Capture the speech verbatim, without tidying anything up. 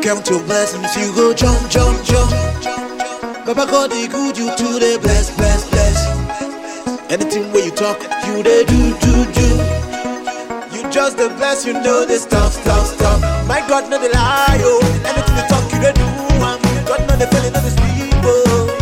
count your blessings, you go jump, jump, jump. Baba God, they good, you to the bless, bless, bless. Anything where you talk, you they do, do, do. You just the bless, you know they stop, stop, stop. My God, no they lie, oh. Anything you talk, you they do. Um, God, no they feeling, no they sleep, oh.